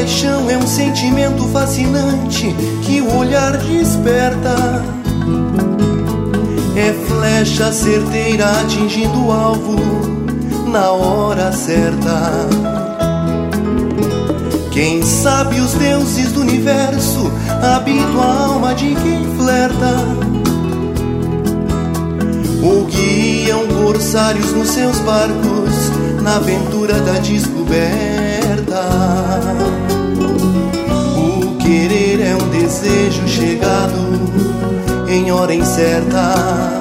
paixão é um sentimento fascinante que o olhar desperta. É flecha certeira atingindo o alvo na hora certa. Quem sabe os deuses do universo habitam a alma de quem flerta, ou guiam corsários nos seus barcos na aventura da descoberta. O querer é um desejo chegado em hora incerta.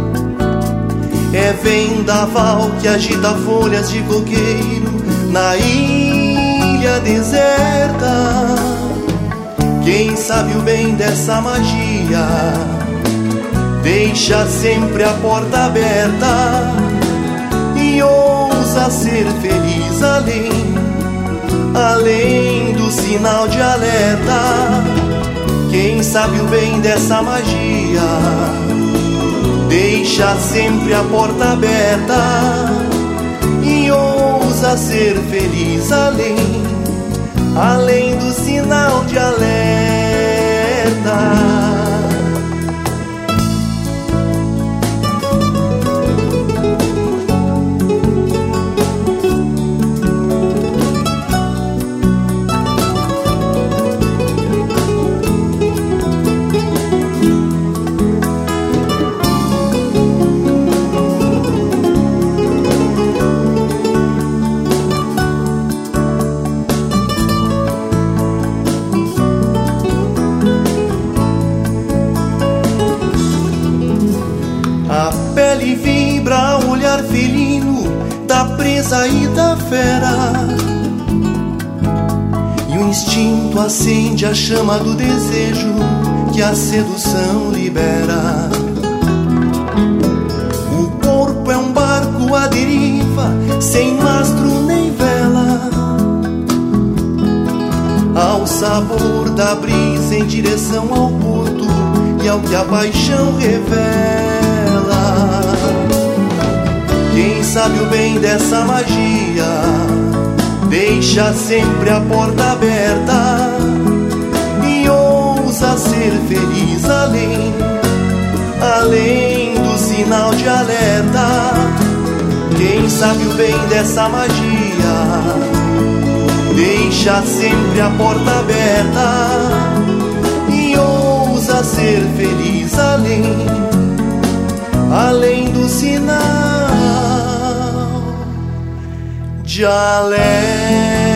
É vendaval que agita folhas de coqueiro na ilha deserta. Quem sabe o bem dessa magia deixa sempre a porta aberta e ousa ser feliz além do sinal de alerta. Quem sabe o bem dessa magia deixa sempre a porta aberta e ousa ser feliz além do sinal de alerta. Pele vibra o olhar felino da presa e da fera, e o instinto acende a chama do desejo que a sedução libera. O corpo é um barco à deriva, sem mastro nem vela, ao sabor da brisa em direção ao porto e ao que a paixão revela. Quem sabe o bem dessa magia deixa sempre a porta aberta e ousa ser feliz além do sinal de alerta. Quem sabe o bem dessa magia deixa sempre a porta aberta e ousa ser feliz além do sinal de alerta.